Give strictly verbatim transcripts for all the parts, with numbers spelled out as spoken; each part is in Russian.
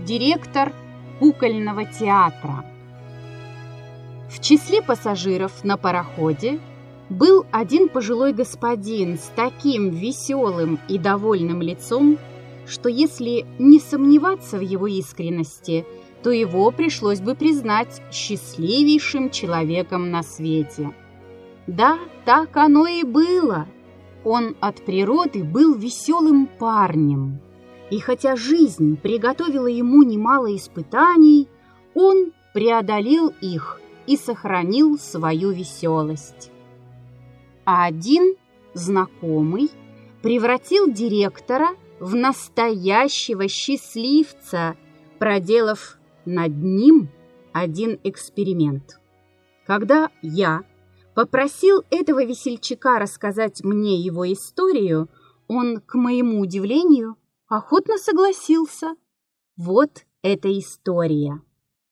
директор кукольного театра. В числе пассажиров на пароходе был один пожилой господин с таким веселым и довольным лицом, что если не сомневаться в его искренности, то его пришлось бы признать счастливейшим человеком на свете. Да, так оно и было. Он от природы был веселым парнем. И хотя жизнь приготовила ему немало испытаний, он преодолел их и сохранил свою веселость. А один знакомый превратил директора в настоящего счастливца, проделав над ним один эксперимент. Когда я попросил этого весельчака рассказать мне его историю, он, к моему удивлению, охотно согласился. Вот эта история.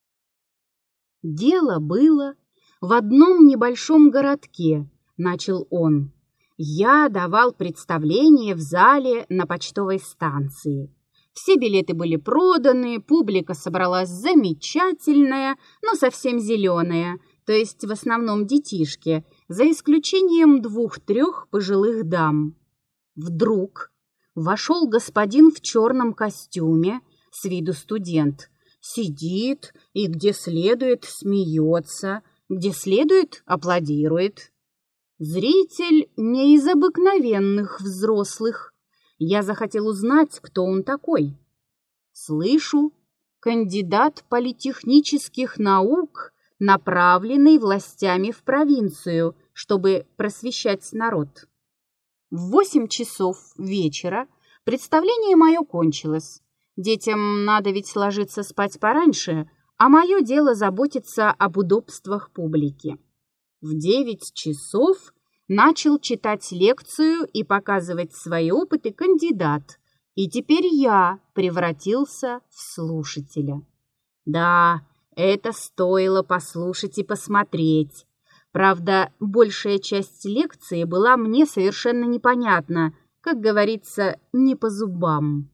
Дело было в одном небольшом городке, начал он. Я давал представление в зале на почтовой станции. Все билеты были проданы, публика собралась замечательная, но совсем зеленая, то есть в основном детишки, за исключением двух-трех пожилых дам. Вдруг вошел господин в черном костюме, с виду студент, сидит и где следует смеется, где следует аплодирует. Зритель не из обыкновенных взрослых. Я захотел узнать, кто он такой. Слышу, кандидат политехнических наук, направленный властями в провинцию, чтобы просвещать народ. В восемь часов вечера представление мое кончилось. Детям надо ведь ложиться спать пораньше, а мое дело заботиться об удобствах публики. В девять часов начал читать лекцию и показывать свои опыты кандидат, и теперь я превратился в слушателя. Да, это стоило послушать и посмотреть. Правда, большая часть лекции была мне совершенно непонятна, как говорится, не по зубам.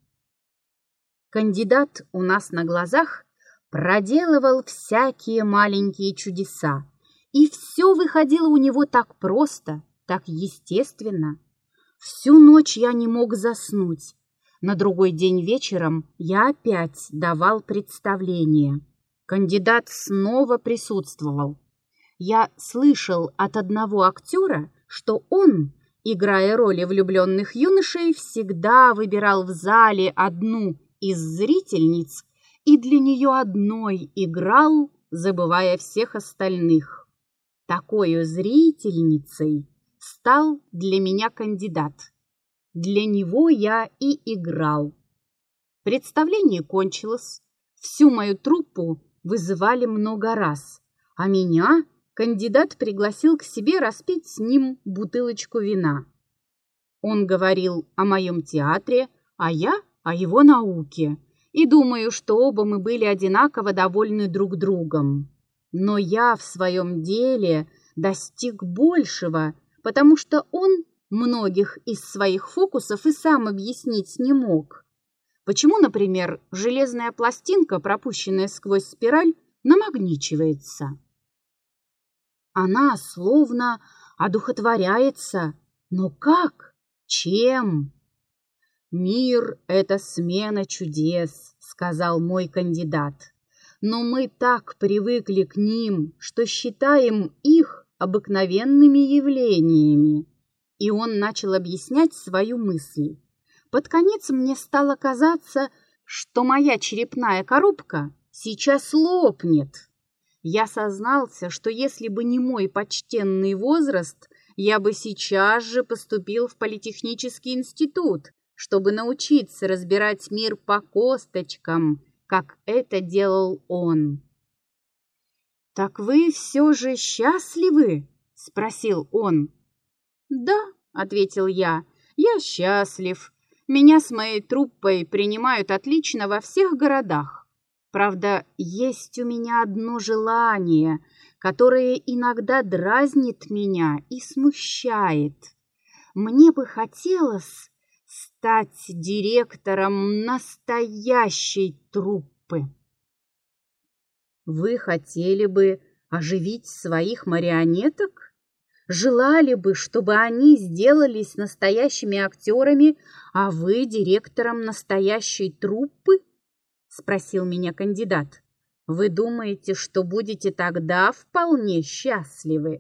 Кандидат у нас на глазах проделывал всякие маленькие чудеса, и все выходило у него так просто, так естественно. Всю ночь я не мог заснуть. На другой день вечером я опять давал представление. Кандидат снова присутствовал. Я слышал от одного актера, что он, играя роли влюбленных юношей, всегда выбирал в зале одну из зрительниц и для нее одной играл, забывая всех остальных. Такою зрительницей стал для меня кандидат. Для него я и играл. Представление кончилось. Всю мою труппу вызывали много раз, а меня кандидат пригласил к себе распить с ним бутылочку вина. Он говорил о моем театре, а я о его науке, и думаю, что оба мы были одинаково довольны друг другом. Но я в своем деле достиг большего, потому что он многих из своих фокусов и сам объяснить не мог. Почему, например, железная пластинка, пропущенная сквозь спираль, намагничивается? Она словно одухотворяется. Но как? Чем? «Мир — это смена чудес», — сказал мой кандидат. «Но мы так привыкли к ним, что считаем их обыкновенными явлениями». И он начал объяснять свою мысль. Под конец мне стало казаться, что моя черепная коробка сейчас лопнет. Я сознался, что если бы не мой почтенный возраст, я бы сейчас же поступил в политехнический институт, чтобы научиться разбирать мир по косточкам, как это делал он. «Так вы все же счастливы?» — спросил он. «Да», — ответил я, — «я счастлив. Меня с моей труппой принимают отлично во всех городах. Правда, есть у меня одно желание, которое иногда дразнит меня и смущает. Мне бы хотелось стать директором настоящей труппы. труппы. Вы хотели бы оживить своих марионеток? Желали бы, чтобы они сделались настоящими актерами, а вы директором настоящей труппы? Спросил меня кандидат. Вы думаете, что будете тогда вполне счастливы?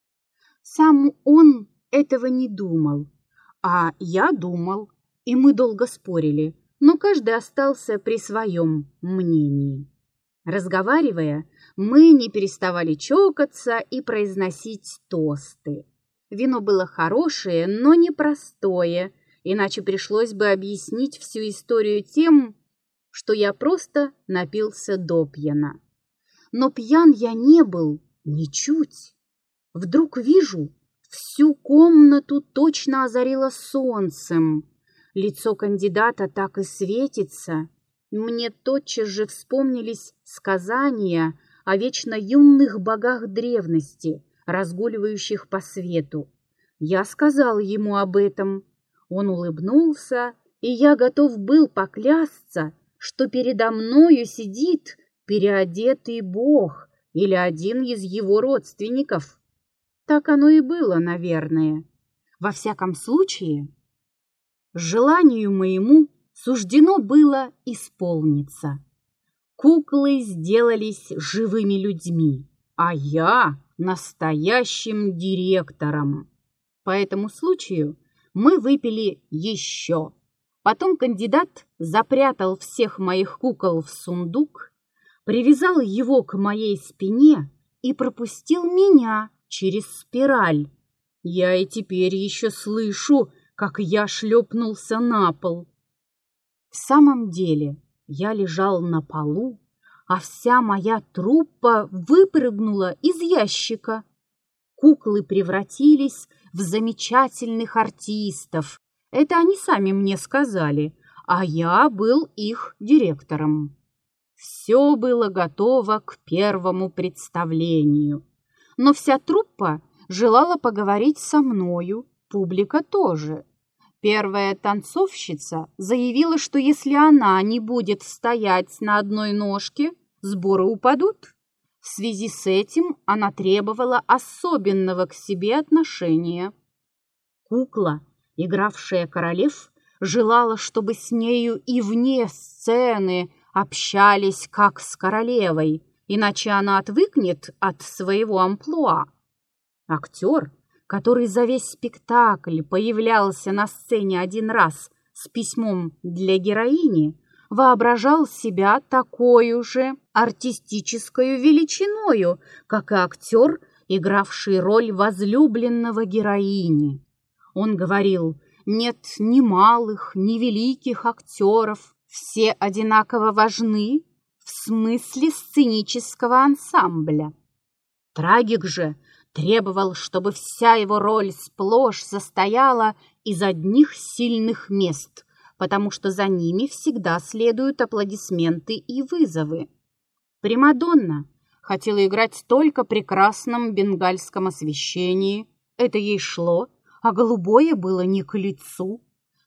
Сам он этого не думал, а я думал, и мы долго спорили, но каждый остался при своем мнении. Разговаривая, мы не переставали чокаться и произносить тосты. Вино было хорошее, но непростое, иначе пришлось бы объяснить всю историю тем, что я просто напился допьяна. Но пьян я не был ничуть. Вдруг вижу, всю комнату точно озарило солнцем. Лицо кандидата так и светится. Мне тотчас же вспомнились сказания о вечно юных богах древности, разгуливающих по свету. Я сказал ему об этом. Он улыбнулся, и я готов был поклясться, что передо мною сидит переодетый бог или один из его родственников. Так оно и было, наверное. Во всяком случае, желанию моему суждено было исполниться. Куклы сделались живыми людьми, а я настоящим директором. По этому случаю мы выпили еще. Потом кандидат запрятал всех моих кукол в сундук, привязал его к моей спине и пропустил меня через спираль. Я и теперь еще слышу, как я шлепнулся на пол. В самом деле я лежал на полу, а вся моя труппа выпрыгнула из ящика. Куклы превратились в замечательных артистов. Это они сами мне сказали, а я был их директором. Все было готово к первому представлению. Но вся труппа желала поговорить со мною, публика тоже. Первая танцовщица заявила, что если она не будет стоять на одной ножке, сборы упадут. В связи с этим она требовала особенного к себе отношения. Кукла, игравшая королев, желала, чтобы с нею и вне сцены общались как с королевой, иначе она отвыкнет от своего амплуа. Актер, который за весь спектакль появлялся на сцене один раз с письмом для героини, воображал себя такой же артистической величиною, как и актер, игравший роль возлюбленного героини. Он говорил: нет ни малых, ни великих актеров, все одинаково важны в смысле сценического ансамбля. Трагик же требовал, чтобы вся его роль сплошь состояла из одних сильных мест, потому что за ними всегда следуют аплодисменты и вызовы. Примадонна хотела играть только при красном бенгальском освещении. Это ей шло, а голубое было не к лицу.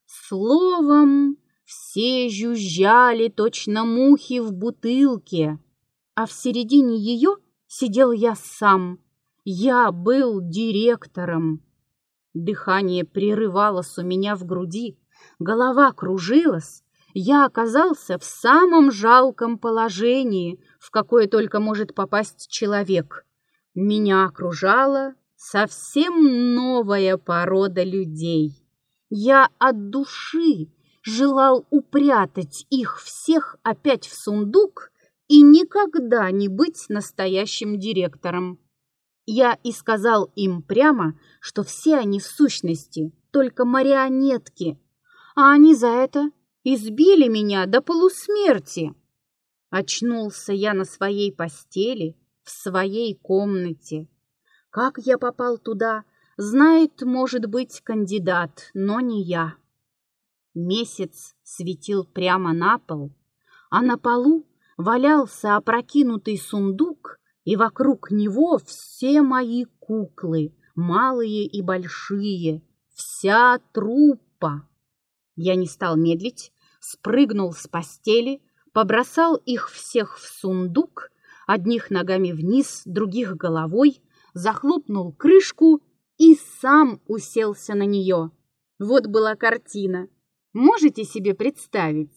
Словом, все жужжали точно мухи в бутылке, а в середине ее сидел я сам. Я был директором. Дыхание прерывалось у меня в груди, голова кружилась. Я оказался в самом жалком положении, в какое только может попасть человек. Меня окружала совсем новая порода людей. Я от души желал упрятать их всех опять в сундук и никогда не быть настоящим директором. Я и сказал им прямо, что все они в сущности только марионетки, а они за это избили меня до полусмерти. Очнулся я на своей постели, в своей комнате. Как я попал туда, знает, может быть, кандидат, но не я. Месяц светил прямо на пол, а на полу валялся опрокинутый сундук, и вокруг него все мои куклы, малые и большие, вся труппа. Я не стал медлить, спрыгнул с постели, побросал их всех в сундук, одних ногами вниз, других головой, захлопнул крышку и сам уселся на нее. Вот была картина. Можете себе представить?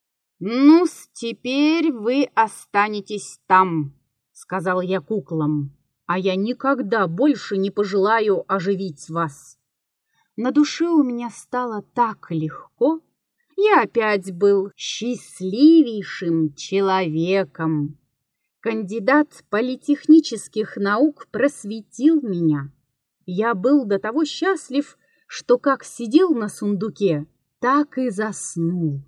«Ну-с, теперь вы останетесь там», — сказал я куклам, «а я никогда больше не пожелаю оживить вас». На душе у меня стало так легко. Я опять был счастливейшим человеком. Кандидат политехнических наук просветил меня. Я был до того счастлив, что как сидел на сундуке, так и заснул.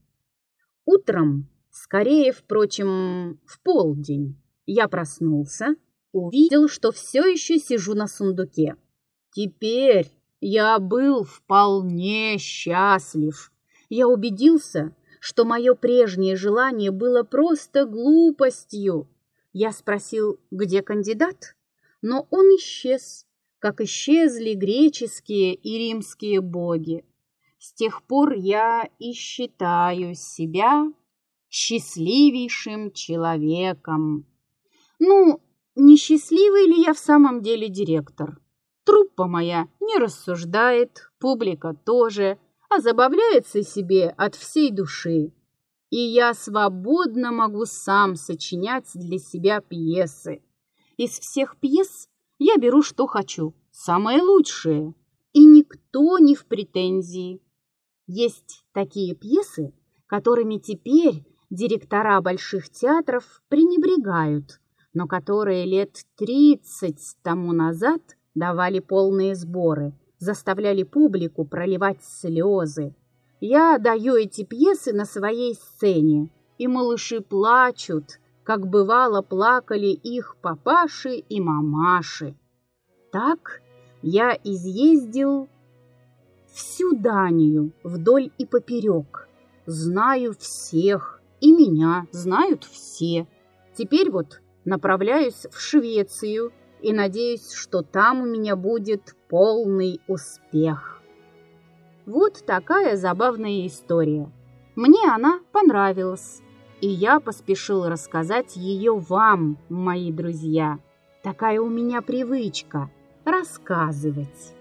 Утром, скорее, впрочем, в полдень, я проснулся, увидел, что все еще сижу на сундуке. Теперь я был вполне счастлив. Я убедился, что мое прежнее желание было просто глупостью. Я спросил, где кандидат, но он исчез, как исчезли греческие и римские боги. С тех пор я и считаю себя счастливейшим человеком. Ну, не счастливый ли я в самом деле директор? Труппа моя не рассуждает, публика тоже, а забавляется себе от всей души. И я свободно могу сам сочинять для себя пьесы. Из всех пьес я беру, что хочу, самое лучшее, и никто не в претензии. Есть такие пьесы, которыми теперь директора больших театров пренебрегают, но которые лет тридцать тому назад давали полные сборы, заставляли публику проливать слезы. Я даю эти пьесы на своей сцене, и малыши плачут, как бывало плакали их папаши и мамаши. Так я изъездил всю Данию вдоль и поперек. Знаю всех, и меня знают все. Теперь вот направляюсь в Швецию и надеюсь, что там у меня будет полный успех. Вот такая забавная история. Мне она понравилась, и я поспешил рассказать ее вам, мои друзья. Такая у меня привычка – рассказывать.